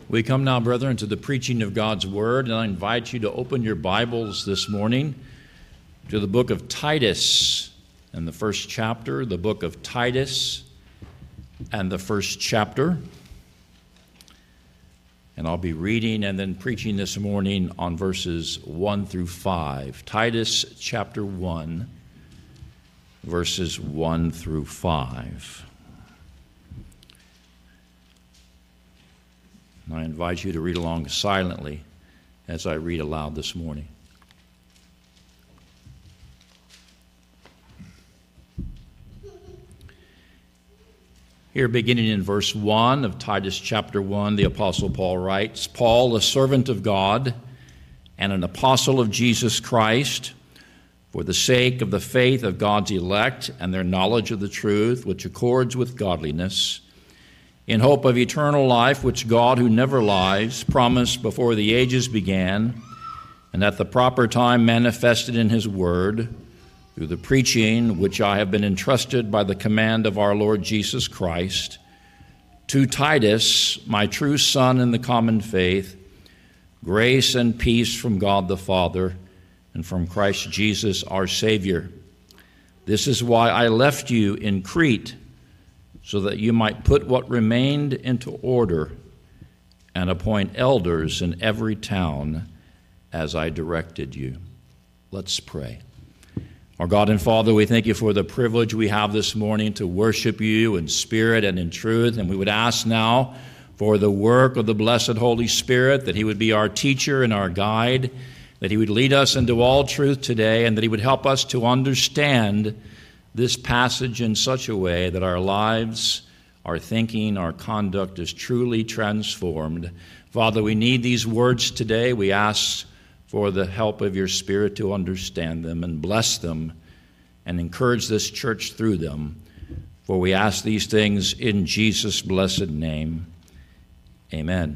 We come now, brethren, to the preaching of God's Word, and I invite you to open your Bibles this morning to the book of Titus and the first chapter, the book of Titus and the first chapter. And I'll be reading and then preaching this morning on verses 1 through 5. Titus chapter 1, verses 1 through 5. I invite you to read along silently as I read aloud this morning. Here, beginning in verse 1 of Titus chapter 1, the Apostle Paul writes, "Paul, a servant of God and an apostle of Jesus Christ, for the sake of the faith of God's elect and their knowledge of the truth, which accords with godliness, in hope of eternal life, which God, who never lies, promised before the ages began, and at the proper time manifested in his word, through the preaching which I have been entrusted by the command of our Lord Jesus Christ, to Titus, my true son in the common faith, grace and peace from God the Father and from Christ Jesus our Savior. This is why I left you in Crete, so that you might put what remained into order and appoint elders in every town as I directed you." Let's pray. Our God and Father, we thank you for the privilege we have this morning to worship you in spirit and in truth, and we would ask now for the work of the blessed Holy Spirit, that he would be our teacher and our guide, that he would lead us into all truth today, and that he would help us to understand this passage in such a way that our lives, our thinking, our conduct is truly transformed. Father, we need these words today. We ask for the help of your Spirit to understand them and bless them and encourage this church through them. For we ask these things in Jesus' blessed name. Amen.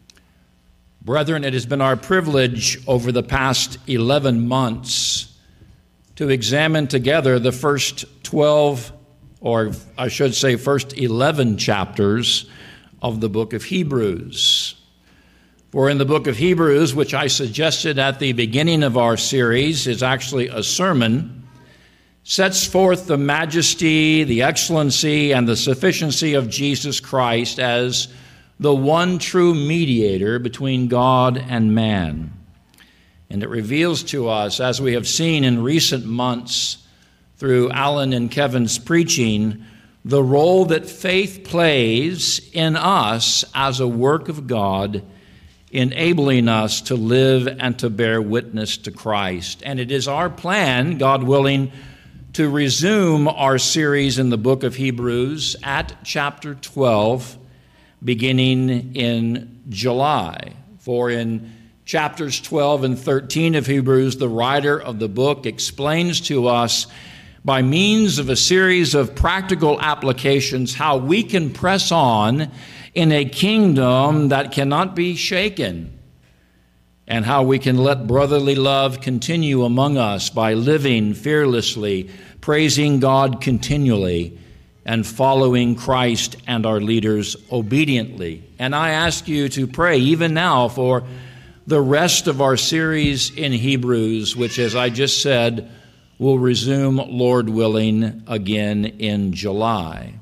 Brethren, it has been our privilege over the past 11 months to examine together the first 12, or I should say first 11 chapters of the book of Hebrews. For in the book of Hebrews, which I suggested at the beginning of our series, is actually a sermon, sets forth the majesty, the excellency, and the sufficiency of Jesus Christ as the one true mediator between God and man. And it reveals to us, as we have seen in recent months through Alan and Kevin's preaching, the role that faith plays in us as a work of God, enabling us to live and to bear witness to Christ. And it is our plan, God willing, to resume our series in the book of Hebrews at chapter 12, beginning in July. For in chapters 12 and 13 of Hebrews, the writer of the book explains to us by means of a series of practical applications how we can press on in a kingdom that cannot be shaken, and how we can let brotherly love continue among us by living fearlessly, praising God continually, and following Christ and our leaders obediently. And I ask you to pray even now for the rest of our series in Hebrews, which, as I just said, will resume, Lord willing, again in July.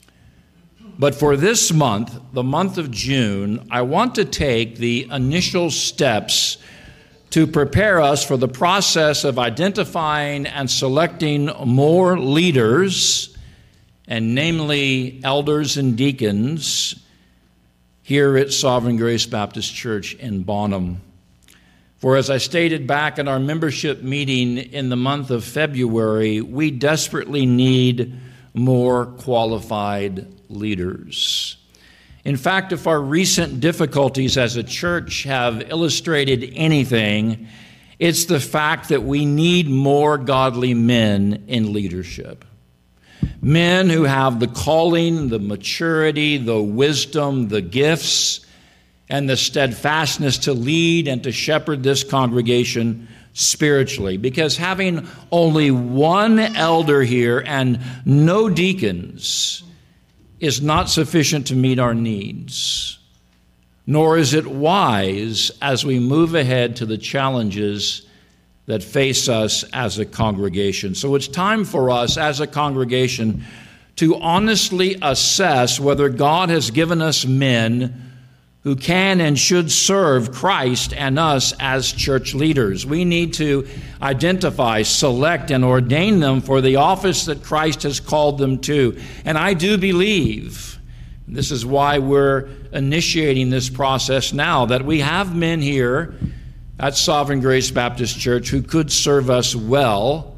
But for this month, the month of June, I want to take the initial steps to prepare us for the process of identifying and selecting more leaders, and namely elders and deacons, here at Sovereign Grace Baptist Church in Bonham. For as I stated back in our membership meeting in the month of February, we desperately need more qualified leaders. In fact, if our recent difficulties as a church have illustrated anything, it's the fact that we need more godly men in leadership. Men who have the calling, the maturity, the wisdom, the gifts, and the steadfastness to lead and to shepherd this congregation spiritually. Because having only one elder here and no deacons is not sufficient to meet our needs. nor is it wise as we move ahead to the challenges that face us as a congregation. So it's time for us as a congregation to honestly assess whether God has given us men who can and should serve Christ and us as church leaders. We need to identify, select, and ordain them for the office that Christ has called them to. And I do believe, this is why we're initiating this process now, that we have men here at Sovereign Grace Baptist Church who could serve us well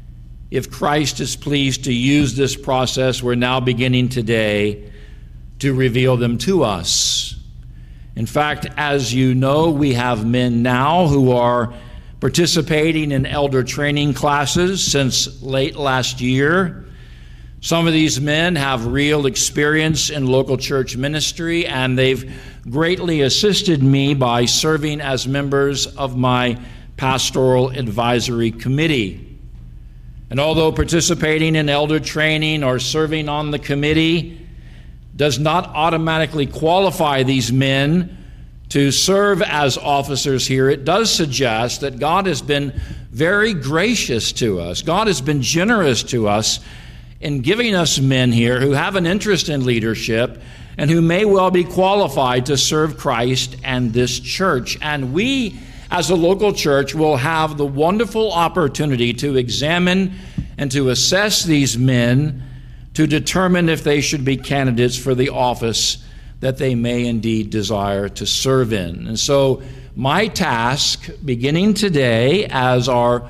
if Christ is pleased to use this process we're now beginning today to reveal them to us. In fact, as you know, we have men now who are participating in elder training classes since late last year. Some of these men have real experience in local church ministry, and they've greatly assisted me by serving as members of my pastoral advisory committee. And although participating in elder training or serving on the committee does not automatically qualify these men to serve as officers here, it does suggest that God has been very gracious to us. God has been generous to us in giving us men here who have an interest in leadership and who may well be qualified to serve Christ and this church. And we, as a local church, will have the wonderful opportunity to examine and to assess these men to determine if they should be candidates for the office that they may indeed desire to serve in. And so my task, beginning today as our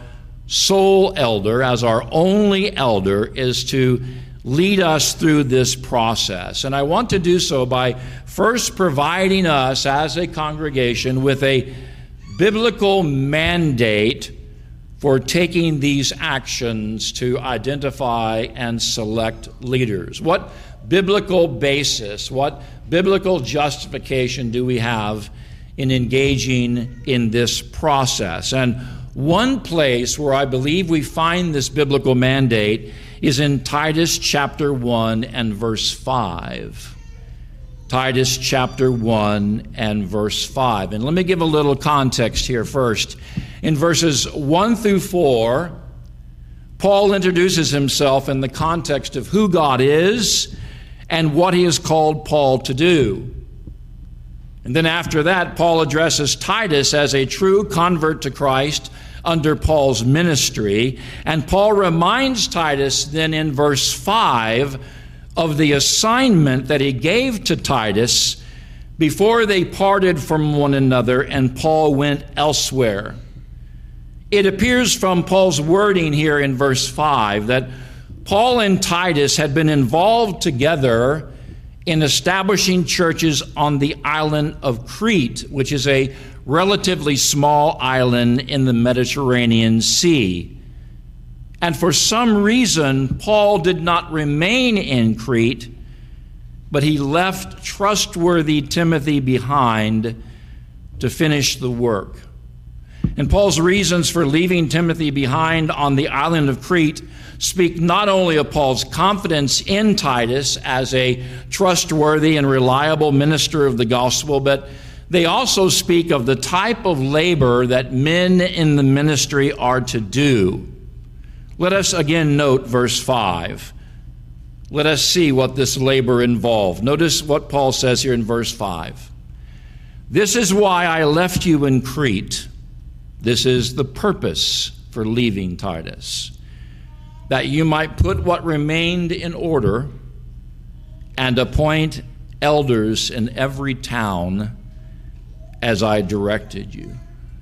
sole elder, as our only elder, is to lead us through this process. And I want to do so by first providing us as a congregation with a biblical mandate for taking these actions to identify and select leaders. What biblical basis, what biblical justification do we have in engaging in this process? And one place where I believe we find this biblical mandate is in Titus chapter 1 and verse 5. Titus chapter 1 and verse 5. And let me give a little context here first. In verses 1 through 4, Paul introduces himself in the context of who God is and what he has called Paul to do. And then after that, Paul addresses Titus as a true convert to Christ under Paul's ministry. And Paul reminds Titus then in verse 5 of the assignment that he gave to Titus before they parted from one another and Paul went elsewhere. It appears from Paul's wording here in verse 5 that Paul and Titus had been involved together in establishing churches on the island of Crete, which is a relatively small island in the Mediterranean Sea. And for some reason, Paul did not remain in Crete, but he left trustworthy Timothy behind to finish the work. And Paul's reasons for leaving Timothy behind on the island of Crete speak not only of Paul's confidence in Titus as a trustworthy and reliable minister of the gospel, but they also speak of the type of labor that men in the ministry are to do. Let us again note verse 5. Let us see what this labor involved. Notice what Paul says here in verse 5. This is why I left you in Crete. This is the purpose for leaving Titus, that you might put what remained in order and appoint elders in every town as I directed you.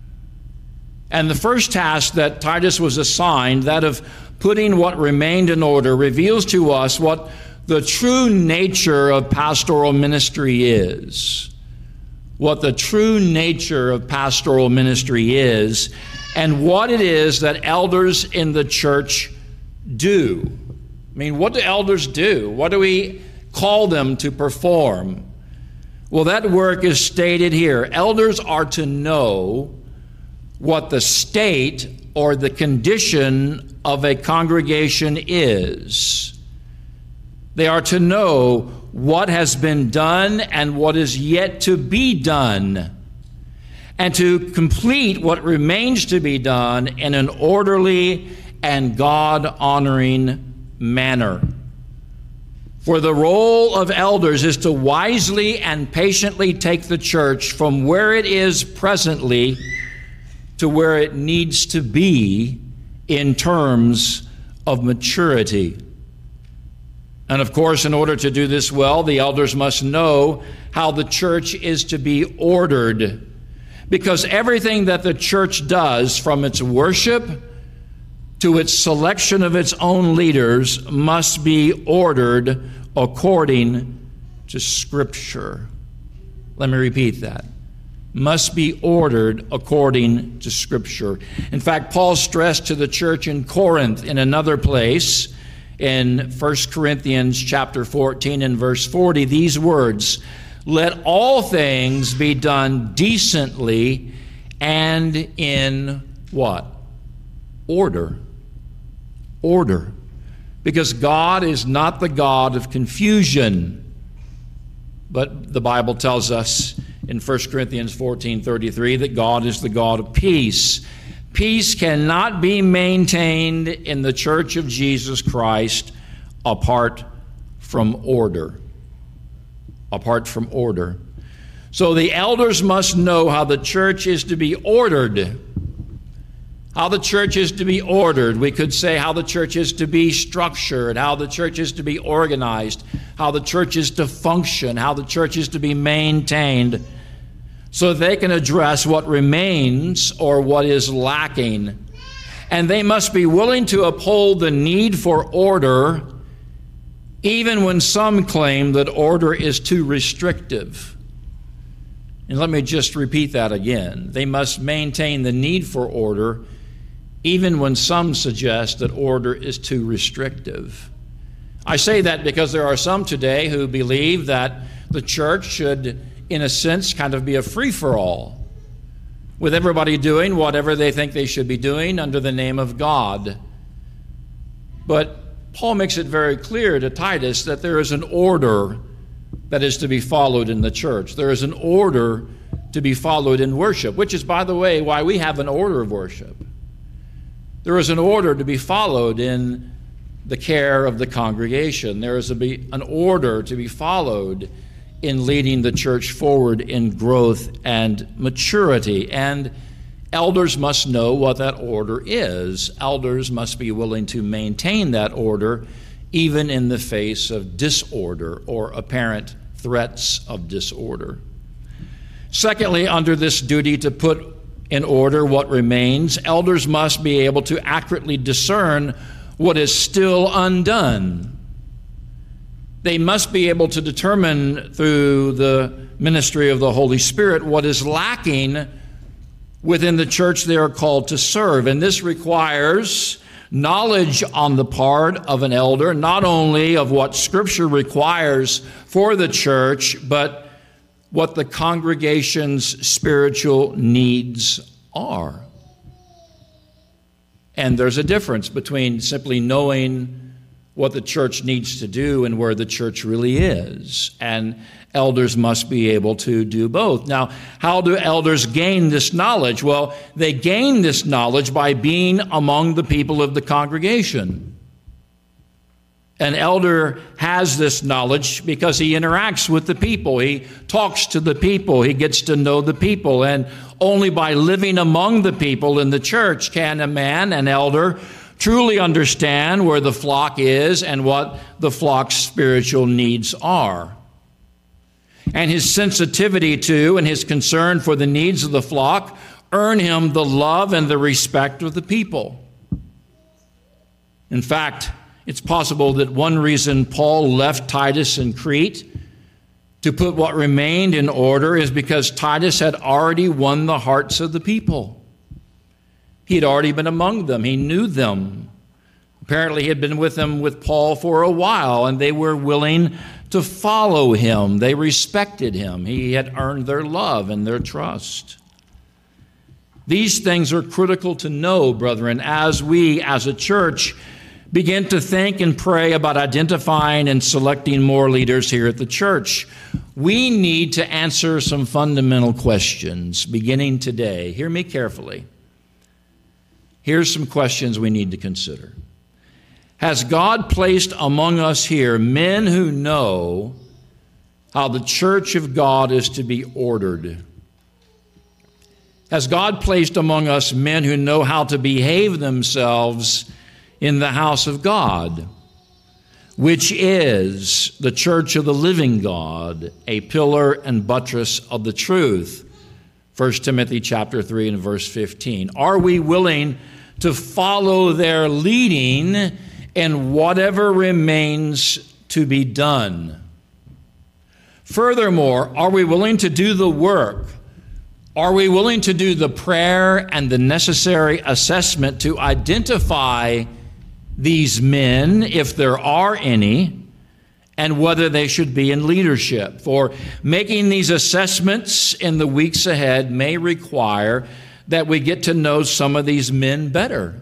And the first task that Titus was assigned, that of putting what remained in order, reveals to us what the true nature of pastoral ministry is. What the true nature of pastoral ministry is, and what it is that elders in the church do. I mean, what do elders do? What do we call them to perform? Well, that work is stated here. Elders are to know what the state or the condition of a congregation is. They are to know what has been done and what is yet to be done, and to complete what remains to be done in an orderly and God-honoring manner. For the role of elders is to wisely and patiently take the church from where it is presently to where it needs to be in terms of maturity. And of course, in order to do this well, the elders must know how the church is to be ordered, because everything that the church does, from its worship to its selection of its own leaders, must be ordered according to Scripture. Let me repeat that. Must be ordered according to Scripture. In fact, Paul stressed to the church in Corinth in another place, in 1 Corinthians chapter 14 and verse 40, these words, "Let all things be done decently and in" what? Order. Order. Because God is not the God of confusion. But the Bible tells us in 1 Corinthians 14:33 that God is the God of peace. Peace cannot be maintained in the church of Jesus Christ apart from order. Apart from order. So the elders must know how the church is to be ordered. How the church is to be ordered. We could say how the church is to be structured, how the church is to be organized, how the church is to function, how the church is to be maintained, so they can address what remains or what is lacking. And they must be willing to uphold the need for order, even when some claim that order is too restrictive. And let me just repeat that again. They must maintain the need for order, even when some suggest that order is too restrictive. I say that because there are some today who believe that the church should, in a sense, kind of be a free-for-all, with everybody doing whatever they think they should be doing under the name of God. But Paul makes it very clear to Titus that there is an order that is to be followed in the church. There is an order to be followed in worship, which is, by the way, why we have an order of worship. There is an order to be followed in the care of the congregation. There is an order to be followed in leading the church forward in growth and maturity. And elders must know what that order is. Elders must be willing to maintain that order even in the face of disorder or apparent threats of disorder. Secondly, under this duty to put in order what remains, elders must be able to accurately discern what is still undone. They must be able to determine through the ministry of the Holy Spirit what is lacking within the church they are called to serve. And this requires knowledge on the part of an elder, not only of what Scripture requires for the church, but what the congregation's spiritual needs are. And there's a difference between simply knowing what the church needs to do and where the church really is. And elders must be able to do both. Now, how do elders gain this knowledge? Well, they gain this knowledge by being among the people of the congregation. An elder has this knowledge because he interacts with the people. He talks to the people. He gets to know the people. And only by living among the people in the church can a man, an elder, truly understand where the flock is and what the flock's spiritual needs are. And his sensitivity to and his concern for the needs of the flock earn him the love and the respect of the people. In fact, it's possible that one reason Paul left Titus in Crete to put what remained in order is because Titus had already won the hearts of the people. He had already been among them. He knew them. Apparently, he had been with them with Paul for a while, and they were willing to follow him. They respected him. He had earned their love and their trust. These things are critical to know, brethren, as we, as a church, begin to think and pray about identifying and selecting more leaders here at the church. We need to answer some fundamental questions beginning today. Hear me carefully. Here's some questions we need to consider. Has God placed among us here men who know how the church of God is to be ordered? Has God placed among us men who know how to behave themselves in the house of God, which is the church of the living God, a pillar and buttress of the truth? 1 Timothy chapter 3 and verse 15. Are we willing to follow their leading in whatever remains to be done? Furthermore, are we willing to do the work? Are we willing to do the prayer and the necessary assessment to identify these men, if there are any, and whether they should be in leadership? For making these assessments in the weeks ahead may require that we get to know some of these men better.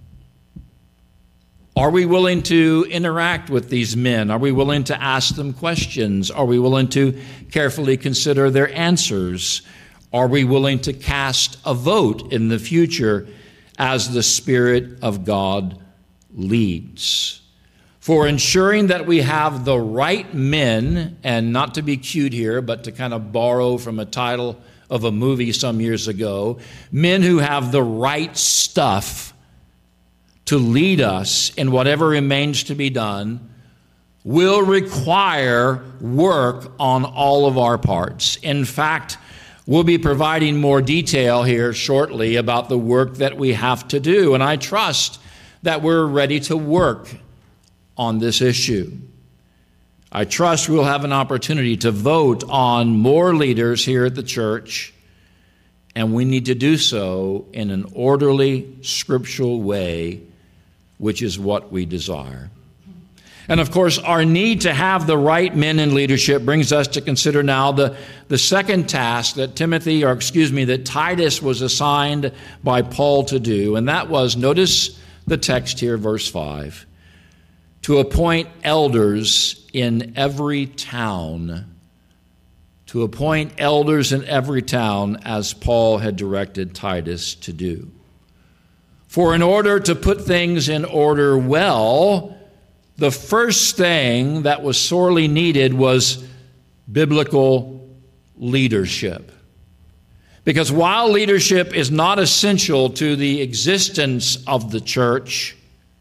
Are we willing to interact with these men? Are we willing to ask them questions? Are we willing to carefully consider their answers? Are we willing to cast a vote in the future as the Spirit of God leads? For ensuring that we have the right men, and not to be cute here, but to kind of borrow from a title of a movie some years ago, men who have the right stuff to lead us in whatever remains to be done, will require work on all of our parts. In fact, we'll be providing more detail here shortly about the work that we have to do, and I trust that we're ready to work on this issue. I trust we'll have an opportunity to vote on more leaders here at the church, and we need to do so in an orderly, scriptural way, which is what we desire. And of course, our need to have the right men in leadership brings us to consider now the second task that that Titus was assigned by Paul to do, and that was, notice the text here, verse 5, to appoint elders in every town. To appoint elders in every town, as Paul had directed Titus to do. For in order to put things in order well, the first thing that was sorely needed was biblical leadership. Because while leadership is not essential to the existence of the church,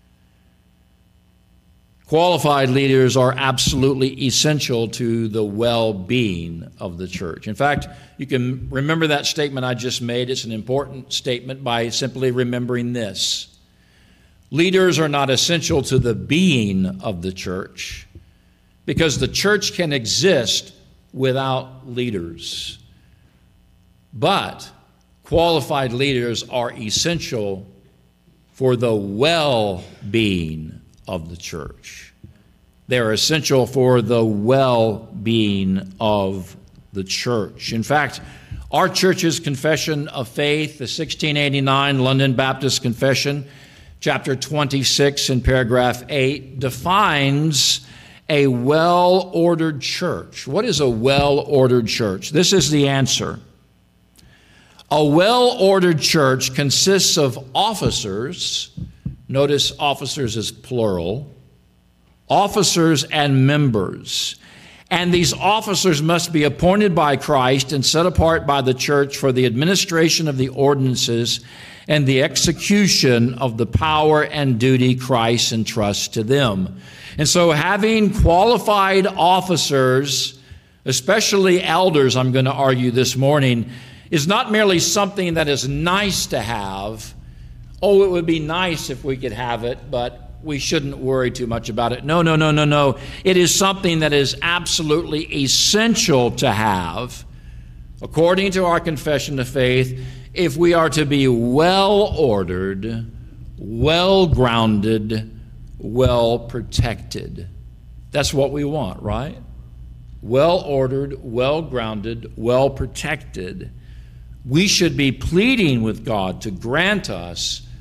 qualified leaders are absolutely essential to the well-being of the church. In fact, you can remember that statement I just made. It's an important statement by simply remembering this. Leaders are not essential to the being of the church because the church can exist without leaders. But qualified leaders are essential for the well-being of the church. They're essential for the well-being of the church. In fact, our church's confession of faith, the 1689 London Baptist Confession, chapter 26 and paragraph 8, defines a well-ordered church. What is a well-ordered church? This is the answer. A well-ordered church consists of officers. Notice officers is plural. Officers and members. And these officers must be appointed by Christ and set apart by the church for the administration of the ordinances and the execution of the power and duty Christ entrusts to them. And so having qualified officers, especially elders, I'm going to argue this morning, is not merely something that is nice to have. Oh, it would be nice if we could have it, but we shouldn't worry too much about it. No. It is something that is absolutely essential to have, according to our confession of faith, if we are to be well-ordered, well-grounded, well-protected. That's what we want, right? Well-ordered, well-grounded, well-protected. We should be pleading with God to grant us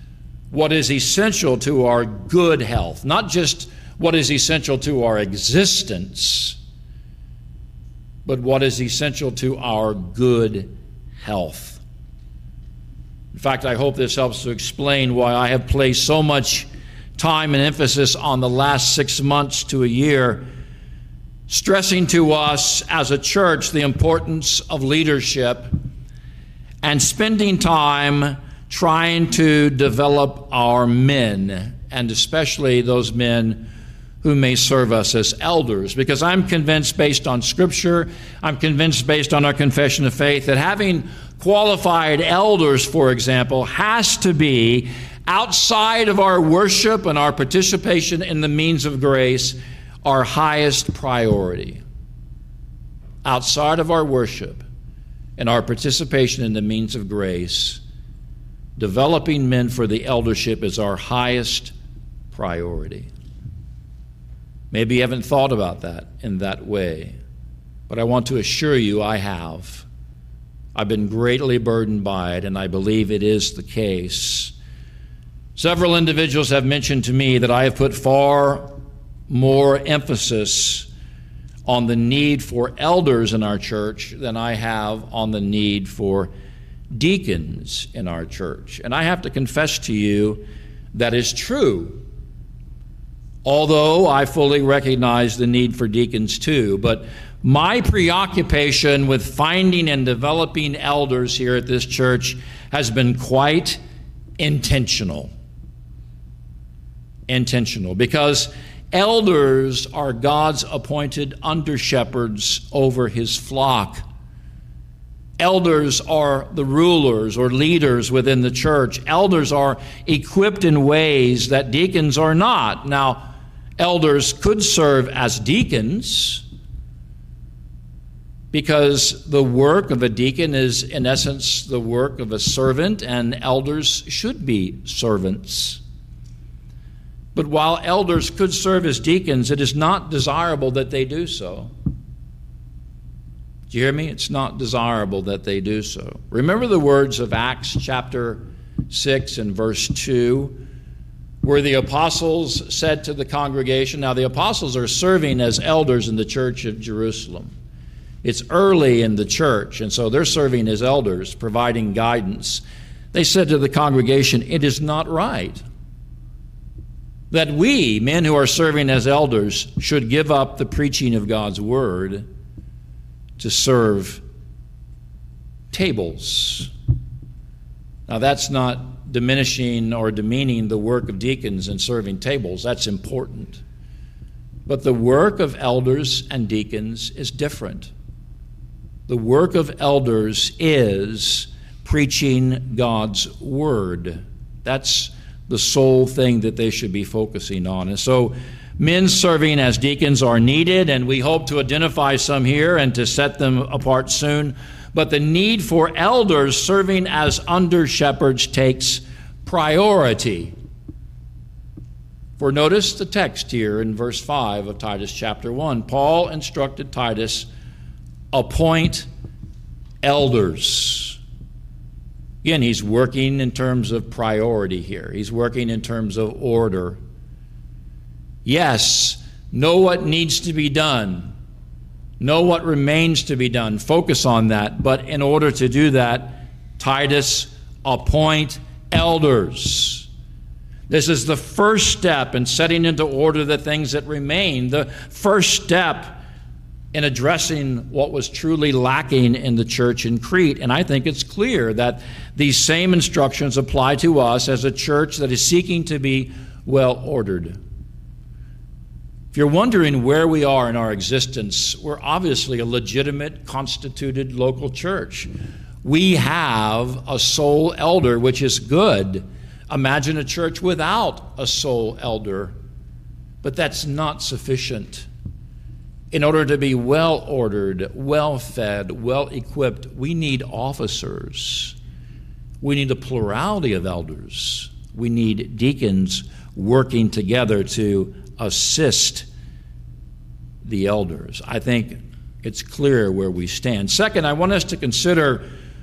what is essential to our good health, not just what is essential to our existence, but what is essential to our good health. In fact, I hope this helps to explain why I have placed so much time and emphasis on the last 6 months to a year, stressing to us as a church the importance of leadership and spending time trying to develop our men, and especially those men who may serve us as elders. Because I'm convinced, based on Scripture, I'm convinced based on our confession of faith, that having qualified elders, for example, has to be outside of our worship and our participation in the means of grace, our highest priority. Outside of our worship and our participation in the means of grace, developing men for the eldership is our highest priority. Maybe you haven't thought about that in that way, but I want to assure you I have. I've been greatly burdened by it, and I believe it is the case. Several individuals have mentioned to me that I have put far more emphasis on the need for elders in our church than I have on the need for deacons in our church. And I have to confess to you that is true. Although I fully recognize the need for deacons too, but my preoccupation with finding and developing elders here at this church has been quite intentional. Because elders are God's appointed under-shepherds over his flock. Elders are the rulers or leaders within the church. Elders are equipped in ways that deacons are not. Now, elders could serve as deacons because the work of a deacon is, in essence, the work of a servant, and elders should be servants. But while elders could serve as deacons, it is not desirable that they do so. Do you hear me? It's not desirable that they do so. Remember the words of Acts chapter 6 and verse 2, where the apostles said to the congregation, now the apostles are serving as elders in the church of Jerusalem. It's early in the church, and so they're serving as elders, providing guidance. They said to the congregation, it is not right that we, men who are serving as elders, should give up the preaching of God's word to serve tables. Now, that's not diminishing or demeaning the work of deacons in serving tables. That's important. But the work of elders and deacons is different. The work of elders is preaching God's word. That's the sole thing that they should be focusing on. And so men serving as deacons are needed, and we hope to identify some here and to set them apart soon. But the need for elders serving as under-shepherds takes priority. For notice the text here in verse 5 of Titus chapter 1. Paul instructed Titus, appoint elders. Again, he's working in terms of priority here. He's working in terms of order. Yes, know what needs to be done. Know what remains to be done. Focus on that. But in order to do that, Titus, appoint elders. This is the first step in setting into order the things that remain. The first step in addressing what was truly lacking in the church in Crete. And I think it's clear that these same instructions apply to us as a church that is seeking to be well ordered. If you're wondering where we are in our existence, we're obviously a legitimate, constituted local church. We have a sole elder, which is good. Imagine a church without a sole elder, but that's not sufficient. In order to be well-ordered, well-fed, well-equipped, we need officers. We need a plurality of elders. We need deacons working together to assist the elders. I think it's clear where we stand. Second, I want us to consider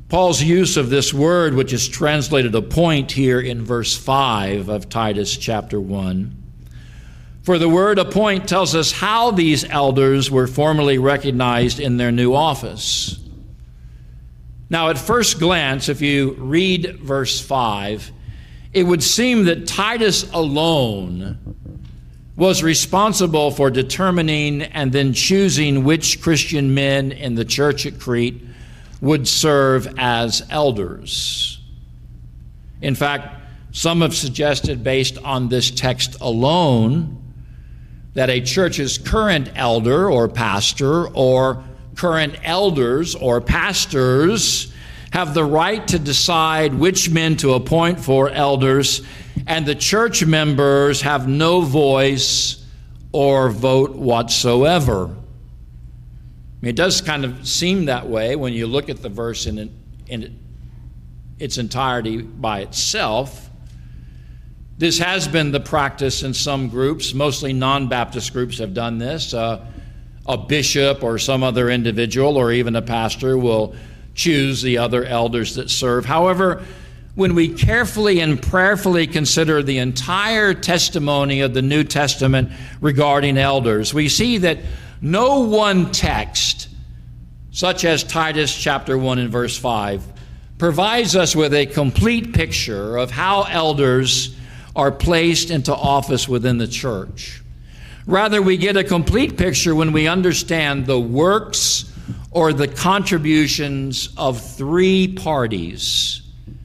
Paul's use of this word, which is translated appoint here in verse 5 of Titus chapter 1. For the word appoint tells us how these elders were formally recognized in their new office. Now, at first glance, if you read verse 5, it would seem that Titus alone was responsible for determining and then choosing which Christian men in the church at Crete would serve as elders. In fact, some have suggested, based on this text alone, that a church's current elder or pastor or current elders or pastors have the right to decide which men to appoint for elders, and the church members have no voice or vote whatsoever. It does kind of seem that way when you look at the verse in its entirety by itself. This has been the practice in some groups. Mostly non-Baptist groups have done this. A bishop or some other individual or even a pastor will choose the other elders that serve. However, when we carefully and prayerfully consider the entire testimony of the New Testament regarding elders, we see that no one text, such as Titus chapter 1 and verse 5, provides us with a complete picture of how elders are placed into office within the church. Rather, we get a complete picture when we understand the works or the contributions of three parties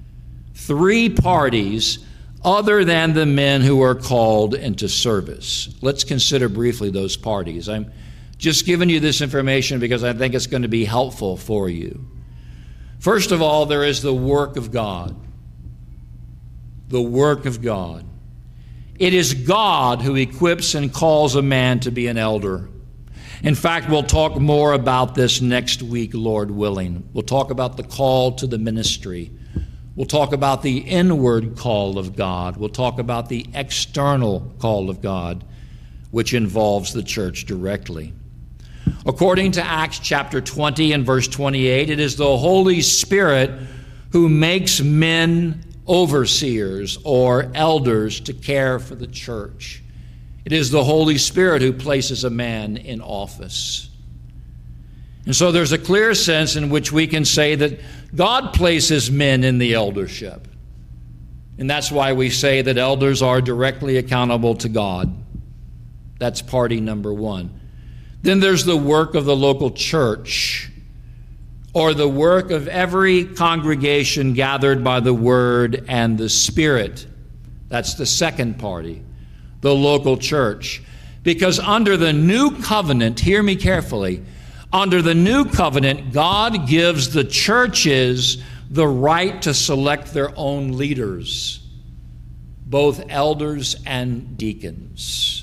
other than the men who are called into service. Let's consider briefly those parties. I'm just giving you this information because I think it's going to be helpful for you. First of all, there is the work of God. The work of God. It is God who equips and calls a man to be an elder. In fact, we'll talk more about this next week, Lord willing. We'll talk about the call to the ministry. We'll talk about the inward call of God. We'll talk about the external call of God, which involves the church directly. According to Acts chapter 20 and verse 28, it is the Holy Spirit who makes men overseers or elders to care for the church. It is the Holy Spirit who places a man in office. And so there's a clear sense in which we can say that God places men in the eldership. And that's why we say that elders are directly accountable to God. That's party number one. Then there's the work of the local church, or the work of every congregation gathered by the Word and the Spirit. That's the second party, the local church. Because under the new covenant, hear me carefully, under the new covenant, God gives the churches the right to select their own leaders, both elders and deacons.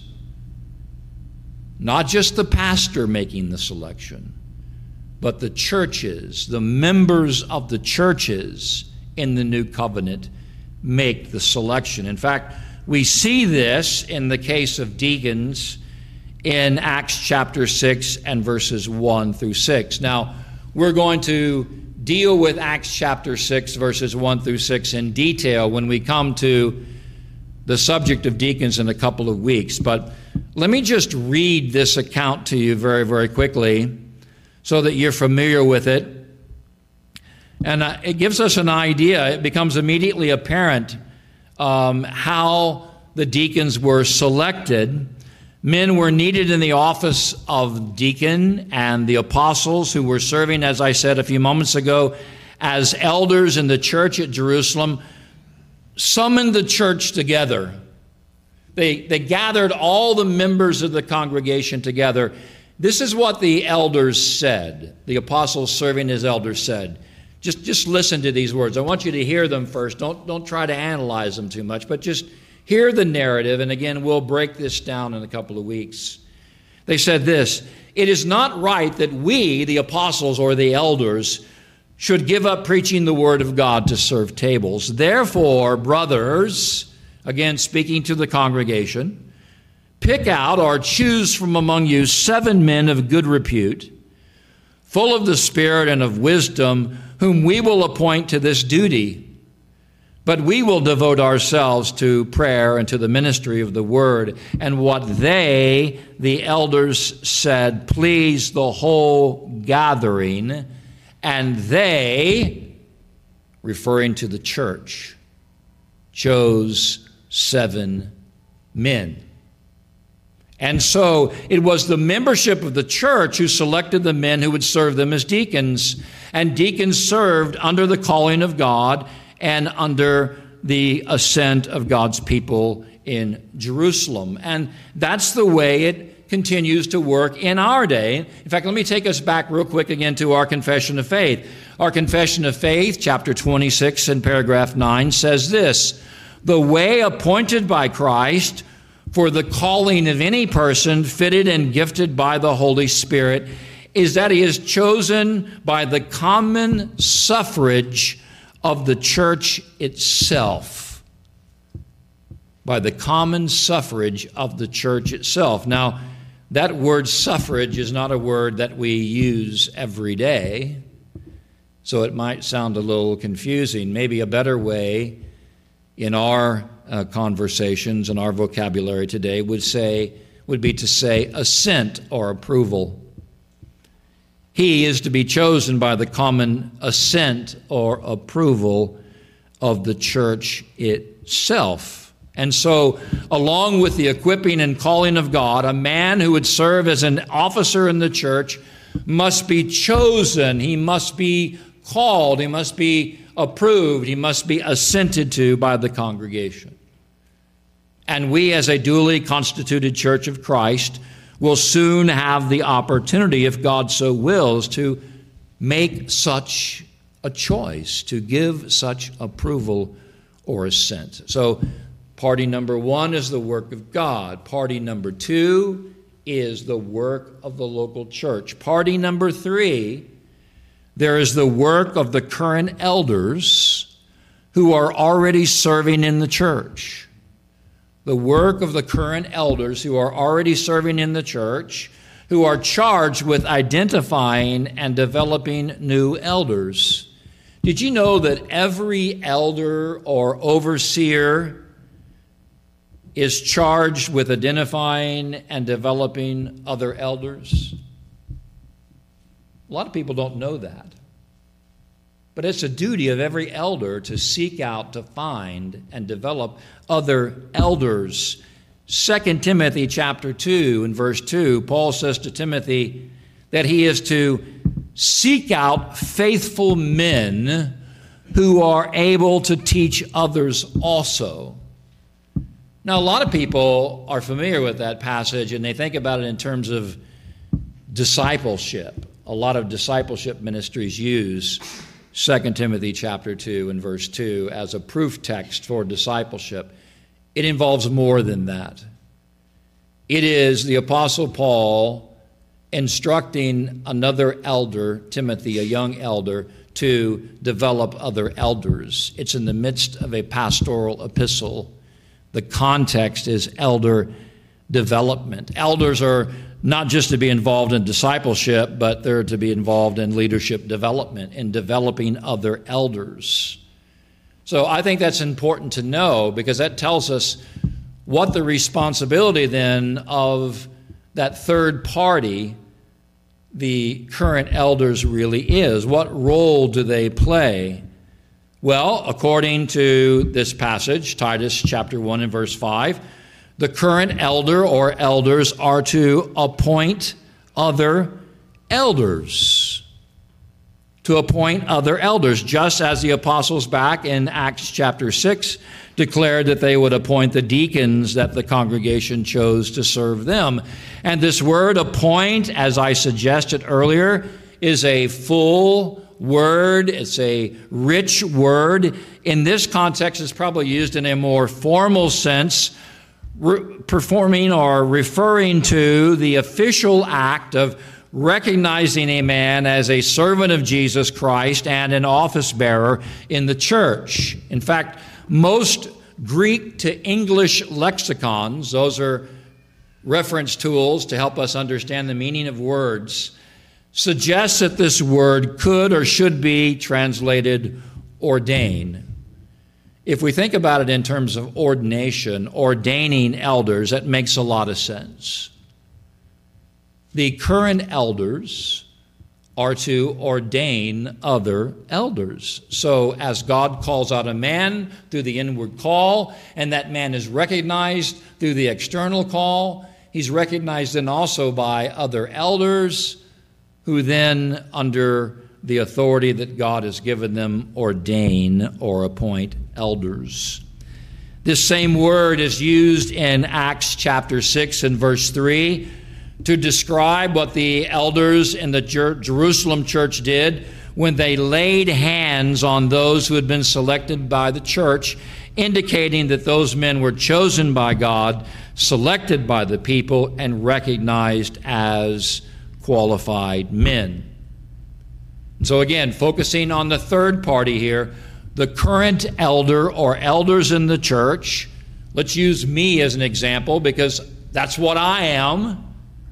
Not just the pastor making the selection, but the churches, the members of the churches in the new covenant make the selection. In fact, we see this in the case of deacons in Acts chapter 6 and verses 1 through 6. Now, we're going to deal with Acts chapter 6, verses 1 through 6 in detail when we come to the subject of deacons in a couple of weeks. But let me just read this account to you very, very quickly so that you're familiar with it. And it gives us an idea. It becomes immediately apparent how the deacons were selected. Men were needed in the office of deacon, and the apostles who were serving, as I said a few moments ago, as elders in the church at Jerusalem, summoned the church together. They gathered all the members of the congregation together. This is what the elders said. The apostles serving as elders said. Just listen to these words. I want you to hear them first. Don't try to analyze them too much, but just hear the narrative. And again, we'll break this down in a couple of weeks. They said this: "It is not right that we, the apostles or the elders, should give up preaching the word of God to serve tables. Therefore, brothers," again speaking to the congregation, "pick out or choose from among you 7 men of good repute, full of the Spirit and of wisdom, whom we will appoint to this duty. But we will devote ourselves to prayer and to the ministry of the word. And what they, the elders, said pleased the whole gathering. And they, referring to the church, chose 7 men. And so it was the membership of the church who selected the men who would serve them as deacons. And deacons served under the calling of God and under the assent of God's people in Jerusalem. And that's the way it continues to work in our day. In fact, let me take us back real quick again to our confession of faith. Our confession of faith, chapter 26 and paragraph 9, says this: "The way appointed by Christ for the calling of any person fitted and gifted by the Holy Spirit is that he is chosen by the common suffrage of the church itself." By the common suffrage of the church itself. Now, that word suffrage is not a word that we use every day, so it might sound a little confusing. Maybe a better way in our conversations and our vocabulary today would be to say assent or approval. He is to be chosen by the common assent or approval of the church itself. And so, along with the equipping and calling of God, a man who would serve as an officer in the church must be chosen. He must be called. He must be approved. He must be assented to by the congregation. And we, as a duly constituted Church of Christ, will soon have the opportunity, if God so wills, to make such a choice, to give such approval or assent. So party number 1 is the work of God. Party number 2 is the work of the local church. Party number 3, there is the work of the current elders who are already serving in the church. The work of the current elders who are already serving in the church, who are charged with identifying and developing new elders. Did you know that every elder or overseer is charged with identifying and developing other elders? A lot of people don't know that. But it's a duty of every elder to seek out, to find, and develop other elders. 2 Timothy chapter 2 and verse 2, Paul says to Timothy that he is to seek out faithful men who are able to teach others also. Now, a lot of people are familiar with that passage, and they think about it in terms of discipleship. A lot of discipleship ministries use 2 Timothy chapter 2 and verse 2 as a proof text for discipleship. It involves more than that. It is the Apostle Paul instructing another elder, Timothy, a young elder, to develop other elders. It's in the midst of a pastoral epistle. The context is elder development. Elders are not just to be involved in discipleship, but they're to be involved in leadership development, in developing other elders. So I think that's important to know, because that tells us what the responsibility then of that third party, the current elders, really is. What role do they play? Well, according to this passage, Titus chapter 1 and verse 5, the current elder or elders are to appoint other elders. To appoint other elders, just as the apostles back in Acts chapter 6 declared that they would appoint the deacons that the congregation chose to serve them. And this word appoint, as I suggested earlier, is a full word. It's a rich word. In this context, it's probably used in a more formal sense, performing or referring to the official act of recognizing a man as a servant of Jesus Christ and an office bearer in the church. In fact, most Greek to English lexicons, those are reference tools to help us understand the meaning of words, suggests that this word could or should be translated ordain. If we think about it in terms of ordination, ordaining elders, that makes a lot of sense. The current elders are to ordain other elders. So as God calls out a man through the inward call, and that man is recognized through the external call, he's recognized then also by other elders who then, under the authority that God has given them, ordain or appoint elders. This same word is used in Acts chapter 6 and verse 3 to describe what the elders in the Jerusalem church did when they laid hands on those who had been selected by the church, indicating that those men were chosen by God, selected by the people, and recognized as qualified men. So again, focusing on the third party here, the current elder or elders in the church. Let's use me as an example because that's what I am.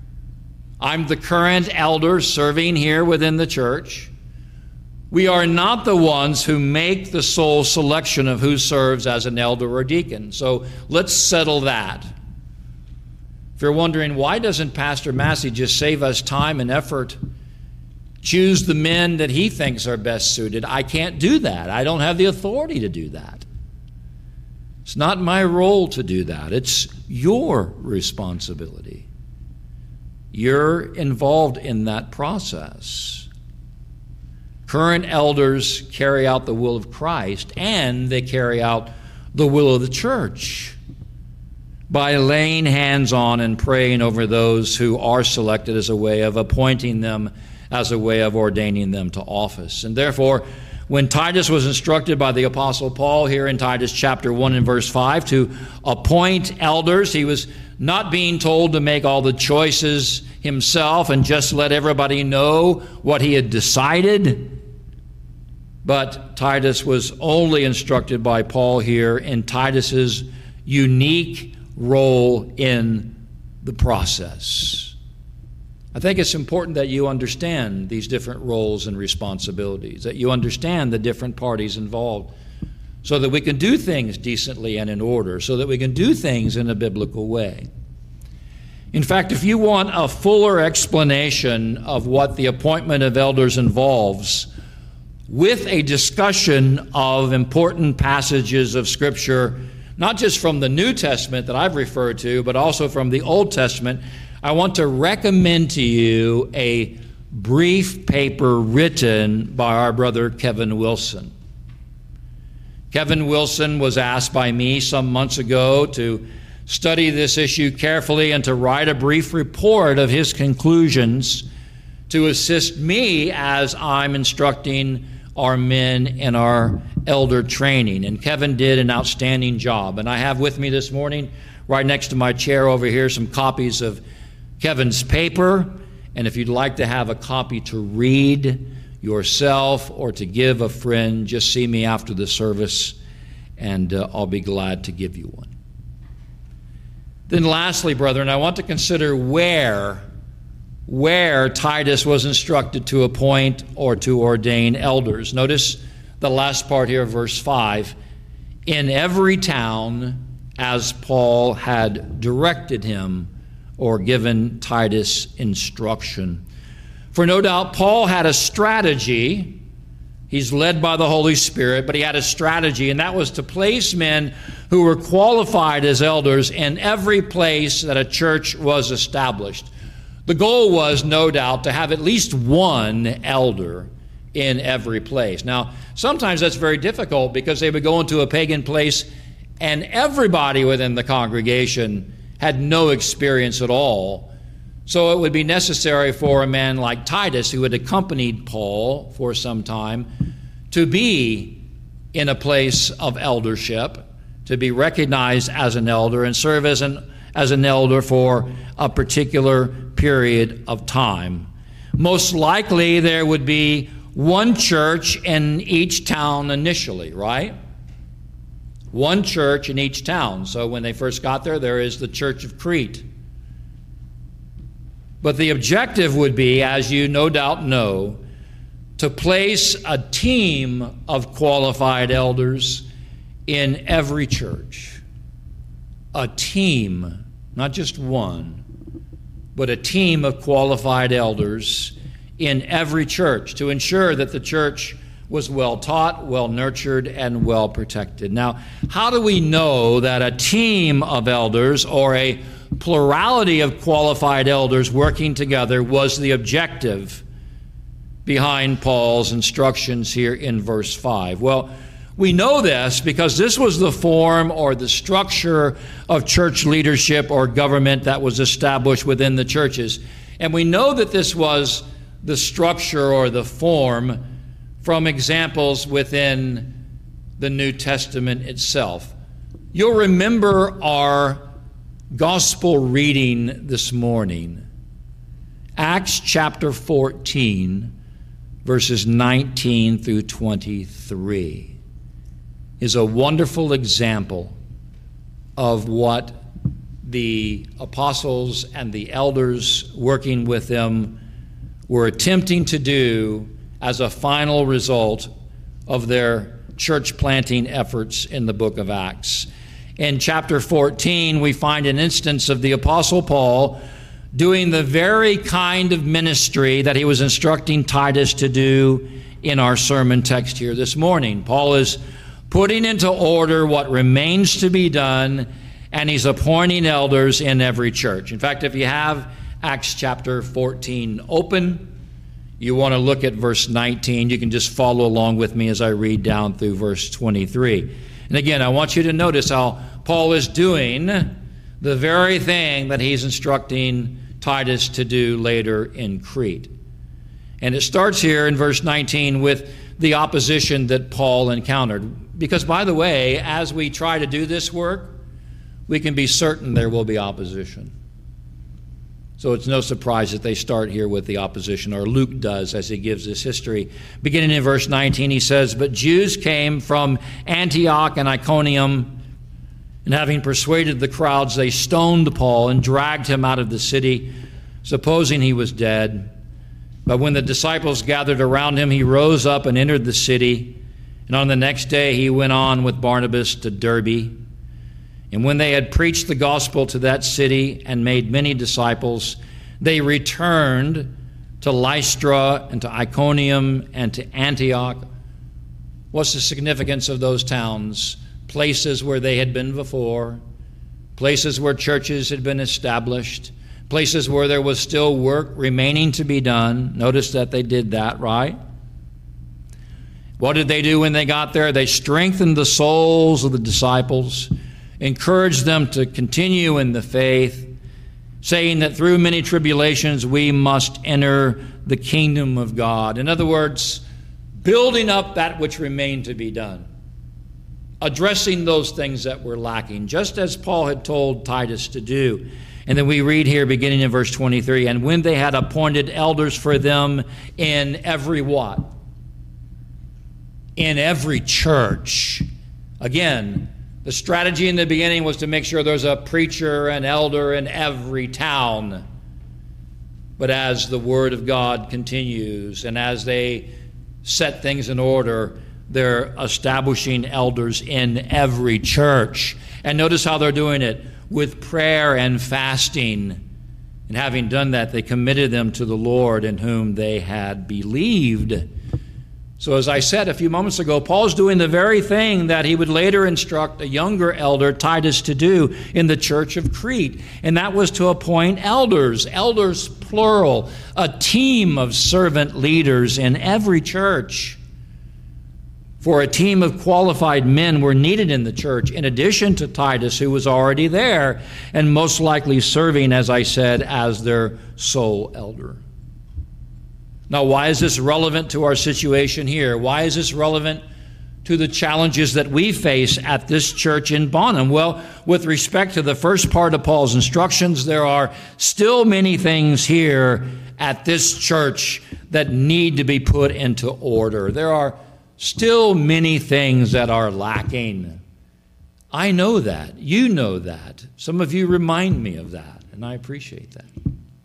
I'm the current elder serving here within the church. We are not the ones who make the sole selection of who serves as an elder or deacon. So let's settle that. If you're wondering, why doesn't Pastor Massey just save us time and effort, choose the men that he thinks are best suited? I can't do that. I don't have the authority to do that. It's not my role to do that. It's your responsibility. You're involved in that process. Current elders carry out the will of Christ, and they carry out the will of the church by laying hands on and praying over those who are selected as a way of appointing them, as a way of ordaining them to office. And therefore, when Titus was instructed by the Apostle Paul here in Titus chapter 1 and verse 5 to appoint elders, he was not being told to make all the choices himself and just let everybody know what he had decided. But Titus was only instructed by Paul here in Titus's unique role in the process. I think it's important that you understand these different roles and responsibilities, that you understand the different parties involved, so that we can do things decently and in order, so that we can do things in a biblical way. In fact, if you want a fuller explanation of what the appointment of elders involves, with a discussion of important passages of Scripture, not just from the New Testament that I've referred to, but also from the Old Testament, I want to recommend to you a brief paper written by our brother Kevin Wilson. Kevin Wilson was asked by me some months ago to study this issue carefully and to write a brief report of his conclusions to assist me as I'm instructing our men in our elder training. And Kevin did an outstanding job. And I have with me this morning, right next to my chair over here, some copies of Kevin's paper. And if you'd like to have a copy to read yourself or to give a friend, just see me after the service, and I'll be glad to give you one. Then lastly, brethren, I want to consider where Titus was instructed to appoint or to ordain elders. Notice the last part here of verse 5. In every town, as Paul had directed him or given Titus instruction. For no doubt Paul had a strategy. He's led by the Holy Spirit, but he had a strategy, and that was to place men who were qualified as elders in every place that a church was established. The goal was, no doubt, to have at least one elder in every place. Now, sometimes that's very difficult because they would go into a pagan place and everybody within the congregation had no experience at all. So it would be necessary for a man like Titus, who had accompanied Paul for some time, to be in a place of eldership, to be recognized as an elder and serve as an elder for a particular period of time. Most likely there would be one church in each town initially, right? One church in each town. So when they first got there, there is the Church of Crete. But the objective would be, as you no doubt know, to place a team of qualified elders in every church. A team, not just one, but a team of qualified elders in every church to ensure that the church was well taught, well nurtured, and well protected. Now, how do we know that a team of elders or a plurality of qualified elders working together was the objective behind Paul's instructions here in verse 5? Well, we know this because this was the form or the structure of church leadership or government that was established within the churches. And we know that this was the structure or the form from examples within the New Testament itself. You'll remember our gospel reading this morning. Acts chapter 14, verses 19 through 23. Is a wonderful example of what the apostles and the elders working with them were attempting to do as a final result of their church planting efforts in the book of Acts. In chapter 14, we find an instance of the apostle Paul doing the very kind of ministry that he was instructing Titus to do in our sermon text here this morning. Paul is putting into order what remains to be done, and he's appointing elders in every church. In fact, if you have Acts chapter 14 open, you want to look at verse 19. You can just follow along with me as I read down through verse 23. And again, I want you to notice how Paul is doing the very thing that he's instructing Titus to do later in Crete. And it starts here in verse 19 with the opposition that Paul encountered. Because, by the way, as we try to do this work, we can be certain there will be opposition. So it's no surprise that they start here with the opposition, or Luke does as he gives this history. Beginning in verse 19, he says, "But Jews came from Antioch and Iconium, and having persuaded the crowds, they stoned Paul and dragged him out of the city, supposing he was dead. But when the disciples gathered around him, he rose up and entered the city. And on the next day he went on with Barnabas to Derbe. And when they had preached the gospel to that city and made many disciples, they returned to Lystra and to Iconium and to Antioch." What's the significance of those towns? Places where they had been before, places where churches had been established, places where there was still work remaining to be done. Notice that they did that, right? What did they do when they got there? They strengthened the souls of the disciples, encouraged them to continue in the faith, saying that through many tribulations we must enter the kingdom of God. In other words, building up that which remained to be done, addressing those things that were lacking, just as Paul had told Titus to do. And then we read here, beginning in verse 23, "And when they had appointed elders for them in every" what? In every church. Again, the strategy in the beginning was to make sure there's a preacher, an elder in every town. But as the Word of God continues and as they set things in order, they're establishing elders in every church. And notice how they're doing it, with prayer and fasting. And having done that, they committed them to the Lord in whom they had believed. So as I said a few moments ago, Paul's doing the very thing that he would later instruct a younger elder, Titus, to do in the church of Crete. And that was to appoint elders plural, a team of servant leaders in every church. For a team of qualified men were needed in the church, in addition to Titus, who was already there, and most likely serving, as I said, as their sole elder. Now, why is this relevant to our situation here? Why is this relevant to the challenges that we face at this church in Bonham? Well, with respect to the first part of Paul's instructions, there are still many things here at this church that need to be put into order. There are still many things that are lacking. I know that. You know that. Some of you remind me of that, and I appreciate that.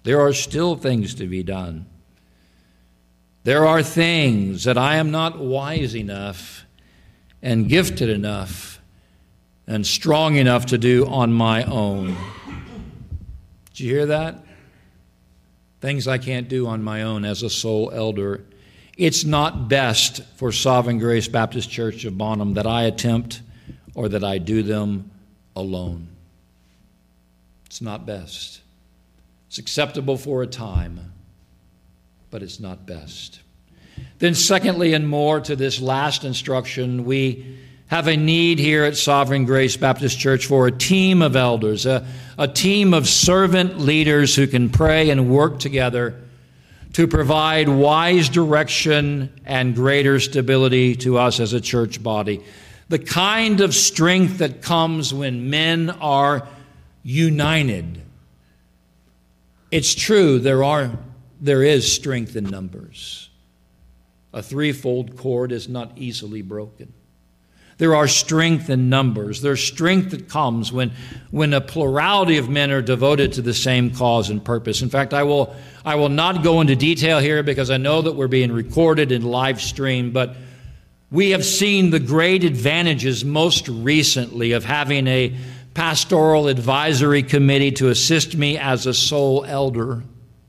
There are still things to be done. There are things that I am not wise enough and gifted enough and strong enough to do on my own. Did you hear that? Things I can't do on my own as a sole elder. It's not best for Sovereign Grace Baptist Church of Bonham that I attempt or that I do them alone. It's not best. It's acceptable for a time, but it's not best. Then secondly, and more to this last instruction, we have a need here at Sovereign Grace Baptist Church for a team of elders, a team of servant leaders who can pray and work together to provide wise direction and greater stability to us as a church body. The kind of strength that comes when men are united. It's true, there is strength in numbers. A threefold cord is not easily broken. There are strength in numbers. There's strength that comes when a plurality of men are devoted to the same cause and purpose. In fact, I will not go into detail here because I know that we're being recorded and live streamed, but we have seen the great advantages most recently of having a pastoral advisory committee to assist me as a sole elder.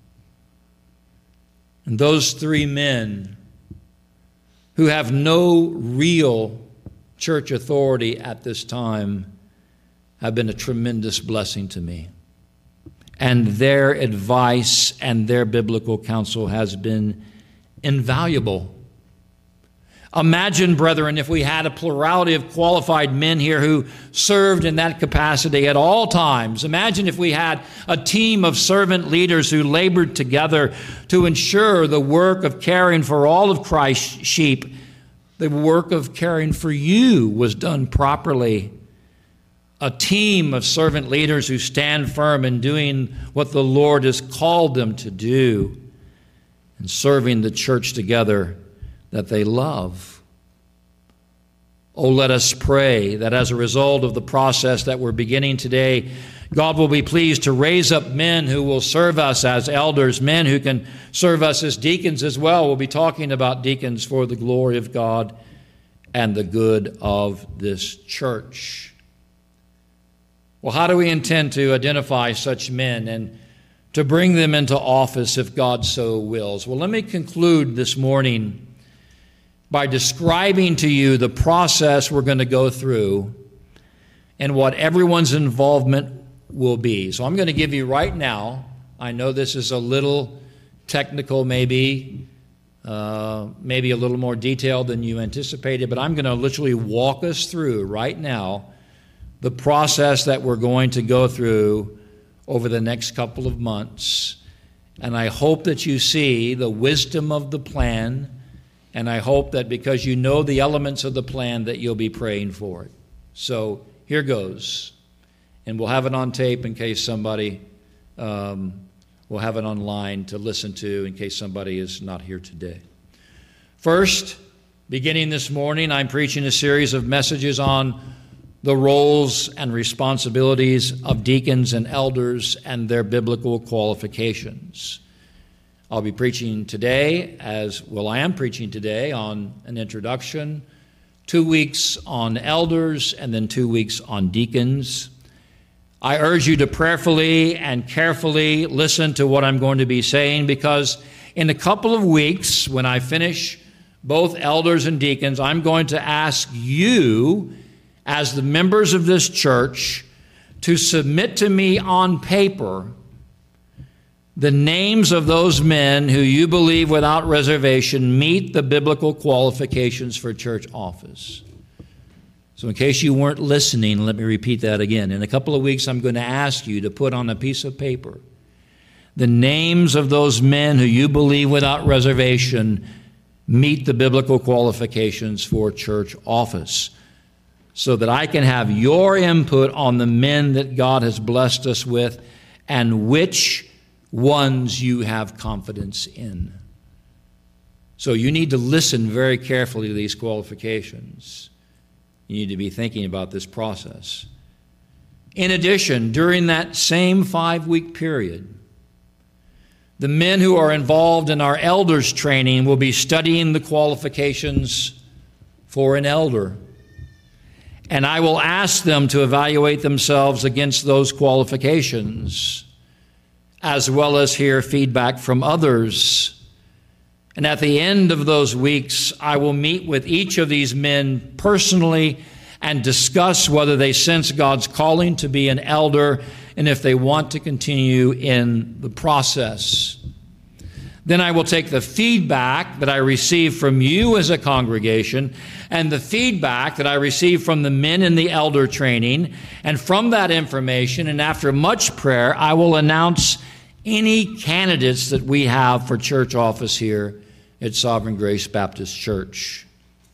And those three men who have no real church authority at this time have been a tremendous blessing to me. And their advice and their biblical counsel has been invaluable. Imagine, brethren, if we had a plurality of qualified men here who served in that capacity at all times. Imagine if we had a team of servant leaders who labored together to ensure the work of caring for all of Christ's sheep, the work of caring for you, was done properly. A team of servant leaders who stand firm in doing what the Lord has called them to do and serving the church together that they love. Oh, let us pray that as a result of the process that we're beginning today, God will be pleased to raise up men who will serve us as elders, men who can serve us as deacons as well. We'll be talking about deacons for the glory of God and the good of this church. Well, how do we intend to identify such men and to bring them into office if God so wills? Well, let me conclude this morning by describing to you the process we're going to go through and what everyone's involvement will be. So I'm going to give you right now, I know this is a little technical maybe a little more detailed than you anticipated, but I'm going to literally walk us through right now the process that we're going to go through over the next couple of months. And I hope that you see the wisdom of the plan, and I hope that because you know the elements of the plan that you'll be praying for it. So here goes. And we'll have it on tape in case somebody, we'll have it online to listen to in case somebody is not here today. First, beginning this morning, I'm preaching a series of messages on the roles and responsibilities of deacons and elders and their biblical qualifications. I'll be preaching today, I am preaching today on an introduction, 2 weeks on elders, and then 2 weeks on deacons. I urge you to prayerfully and carefully listen to what I'm going to be saying, because in a couple of weeks, when I finish both elders and deacons, I'm going to ask you, as the members of this church, to submit to me on paper the names of those men who you believe without reservation meet the biblical qualifications for church office. So in case you weren't listening, let me repeat that again. In a couple of weeks, I'm going to ask you to put on a piece of paper the names of those men who you believe without reservation meet the biblical qualifications for church office, so that I can have your input on the men that God has blessed us with and which ones you have confidence in. So you need to listen very carefully to these qualifications. You need to be thinking about this process. In addition, during that same 5-week period, The men who are involved in our elders training will be studying the qualifications for an elder. And I will ask them to evaluate themselves against those qualifications, as well as hear feedback from others. And at the end of those weeks, I will meet with each of these men personally and discuss whether they sense God's calling to be an elder and if they want to continue in the process. Then I will take the feedback that I receive from you as a congregation and the feedback that I receive from the men in the elder training, and from that information, and after much prayer, I will announce any candidates that we have for church office here at Sovereign Grace Baptist Church.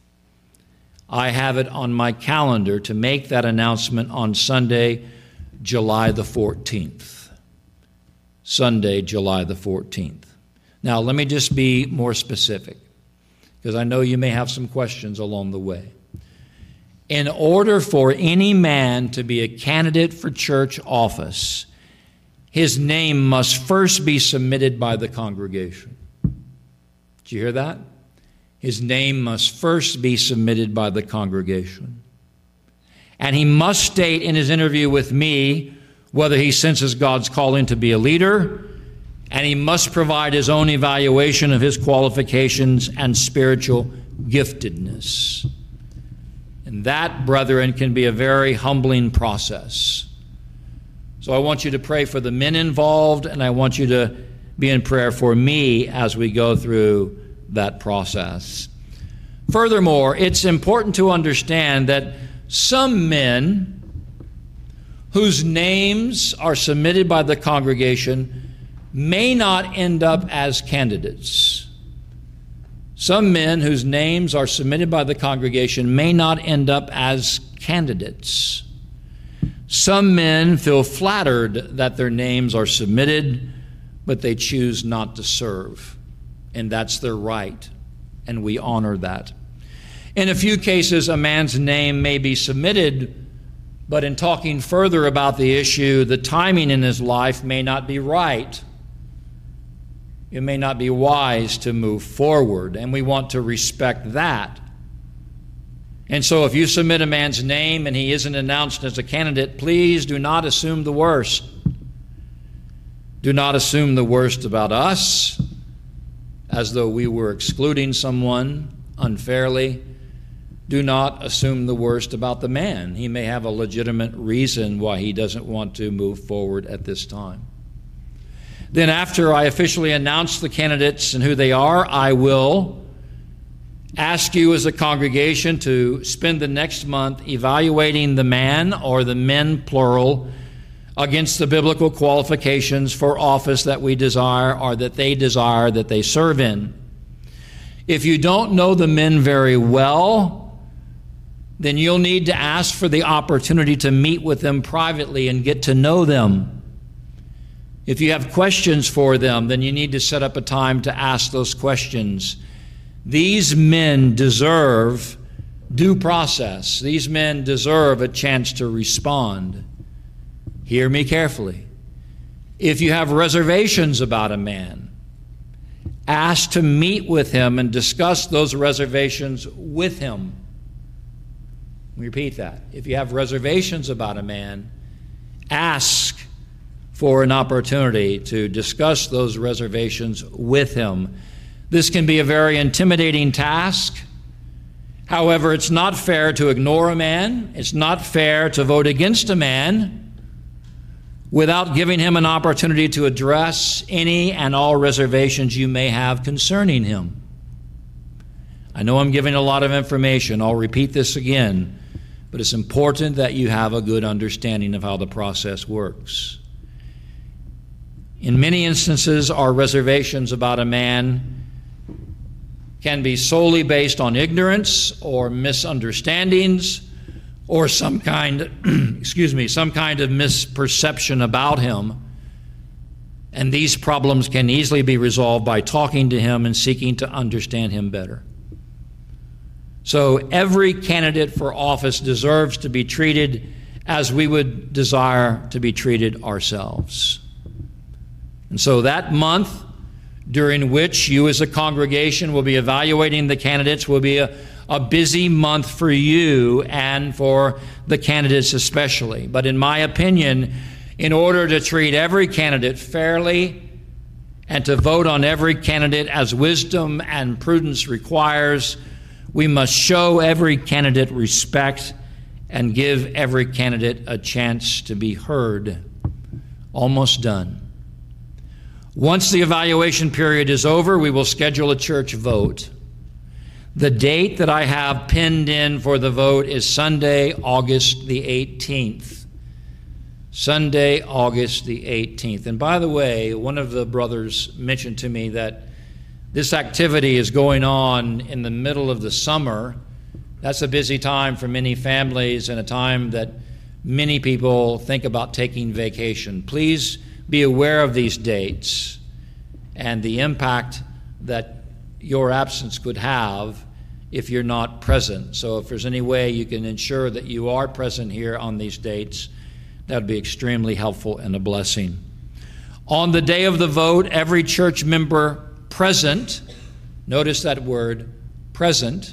I have it on my calendar to make that announcement on Sunday, July the 14th. Sunday, July the 14th. Now, let me just be more specific, because I know you may have some questions along the way. In order for any man to be a candidate for church office, his name must first be submitted by the congregation. Did you hear that? His name must first be submitted by the congregation. And he must state in his interview with me whether he senses God's calling to be a leader, and he must provide his own evaluation of his qualifications and spiritual giftedness. And that, brethren, can be a very humbling process. So I want you to pray for the men involved, and I want you to be in prayer for me as we go through that process. Furthermore, it's important to understand that some men whose names are submitted by the congregation may not end up as candidates. Some men whose names are submitted by the congregation may not end up as candidates. Some men feel flattered that their names are submitted, but they choose not to serve. And that's their right, and we honor that. In a few cases, a man's name may be submitted, but in talking further about the issue, the timing in his life may not be right. It may not be wise to move forward, and we want to respect that. And so if you submit a man's name and he isn't announced as a candidate, please do not assume the worst. Do not assume the worst about us, as though we were excluding someone unfairly. Do not assume the worst about the man. He may have a legitimate reason why he doesn't want to move forward at this time. Then after I officially announce the candidates and who they are, I will ask you as a congregation to spend the next month evaluating the man, or the men plural, against the biblical qualifications for office that we desire, or that they serve in. If you don't know the men very well, then you'll need to ask for the opportunity to meet with them privately and get to know them. If you have questions for them, then you need to set up a time to ask those questions. These men deserve due process. These men deserve a chance to respond. Hear me carefully. If you have reservations about a man, ask to meet with him and discuss those reservations with him. Repeat that. If you have reservations about a man, ask for an opportunity to discuss those reservations with him. This can be a very intimidating task. However, it's not fair to ignore a man. It's not fair to vote against a man without giving him an opportunity to address any and all reservations you may have concerning him. I know I'm giving a lot of information. I'll repeat this again, but it's important that you have a good understanding of how the process works. In many instances, our reservations about a man can be solely based on ignorance or misunderstandings or some kind of misperception about him. And these problems can easily be resolved by talking to him and seeking to understand him better. So every candidate for office deserves to be treated as we would desire to be treated ourselves. And so that month, during which you as a congregation will be evaluating the candidates. Will be a busy month for you and for the candidates especially. But in my opinion, in order to treat every candidate fairly and to vote on every candidate as wisdom and prudence requires, we must show every candidate respect and give every candidate a chance to be heard. Almost done. Once the evaluation period is over, we will schedule a church vote. The date that I have pinned in for the vote is Sunday, August the 18th. Sunday, August the 18th. And by the way, one of the brothers mentioned to me that this activity is going on in the middle of the summer. That's a busy time for many families and a time that many people think about taking vacation. Please be aware of these dates and the impact that your absence could have if you're not present. So if there's any way you can ensure that you are present here on these dates, that would be extremely helpful and a blessing. On the day of the vote, every church member present, notice that word, present,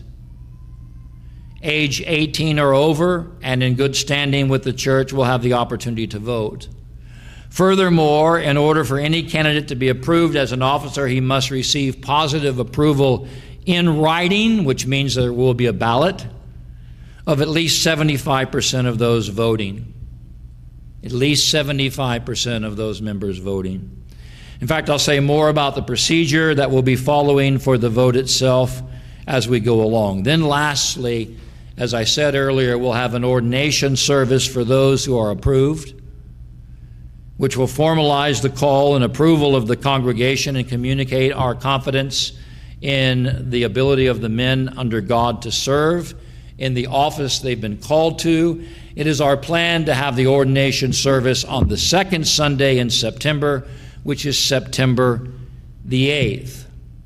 age 18 or over and in good standing with the church will have the opportunity to vote. Furthermore, in order for any candidate to be approved as an officer, he must receive positive approval in writing, which means there will be a ballot, of at least 75% of those voting. At least 75% of those members voting. In fact, I'll say more about the procedure that we'll be following for the vote itself as we go along. Then lastly, as I said earlier, we'll have an ordination service for those who are approved, which will formalize the call and approval of the congregation and communicate our confidence in the ability of the men under God to serve in the office they've been called to. It is our plan to have the ordination service on the second Sunday in September, which is September the 8th.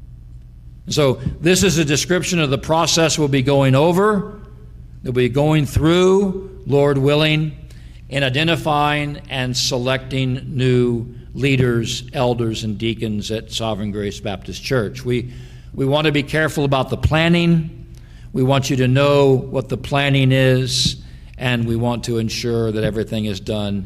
So this is a description of the process we'll be going over, that we'll be going through, Lord willing, in identifying and selecting new leaders, elders, and deacons at Sovereign Grace Baptist Church. We want to be careful about the planning. We want you to know what the planning is, and we want to ensure that everything is done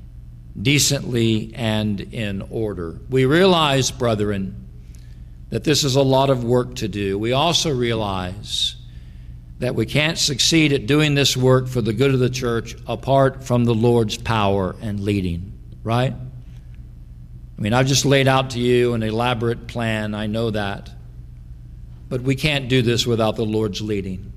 decently and in order. We realize, brethren, that this is a lot of work to do. We also realize that we can't succeed at doing this work for the good of the church apart from the Lord's power and leading, right? I mean, I've just laid out to you an elaborate plan, I know that. But we can't do this without the Lord's leading.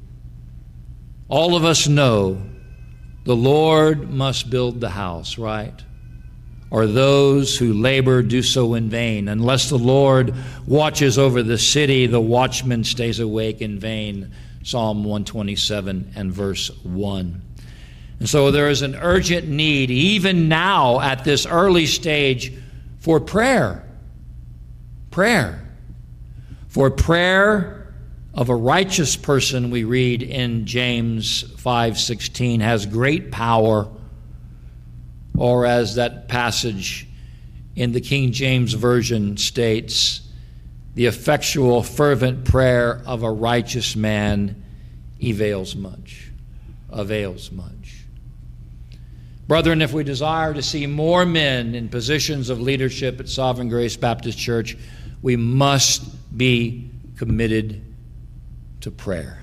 All of us know the Lord must build the house, right? Or those who labor do so in vain. Unless the Lord watches over the city, the watchman stays awake in vain. Psalm 127 and verse 1. And so there is an urgent need, even now at this early stage, for prayer. Prayer. For prayer of a righteous person, we read in James 5:16, has great power. Or as that passage in the King James Version states, the effectual, fervent prayer of a righteous man avails much. Avails much. Brethren, if we desire to see more men in positions of leadership at Sovereign Grace Baptist Church, we must be committed to prayer.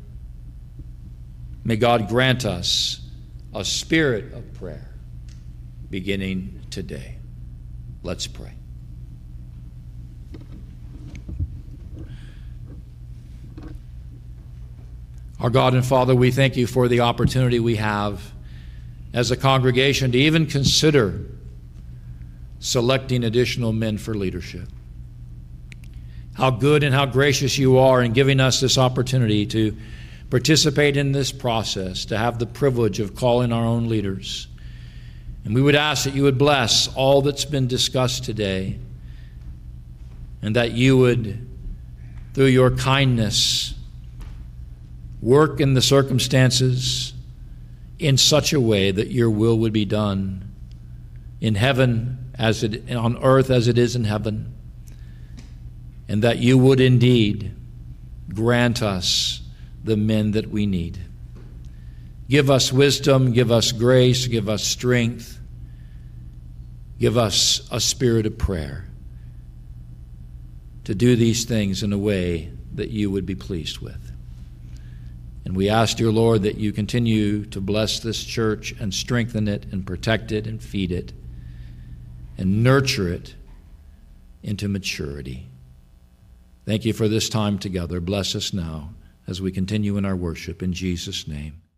May God grant us a spirit of prayer beginning today. Let's pray. Our God and Father, we thank you for the opportunity we have as a congregation to even consider selecting additional men for leadership. How good and how gracious you are in giving us this opportunity to participate in this process, to have the privilege of calling our own leaders. And we would ask that you would bless all that's been discussed today, and that you would, through your kindness, work in the circumstances in such a way that your will would be done in heaven on earth as it is in heaven. and that you would indeed grant us the men that we need. Give us wisdom, give us grace, give us strength, give us a spirit of prayer to do these things in a way that you would be pleased with. And we ask, dear Lord, that you continue to bless this church and strengthen it and protect it and feed it and nurture it into maturity. Thank you for this time together. Bless us now as we continue in our worship. In Jesus' name.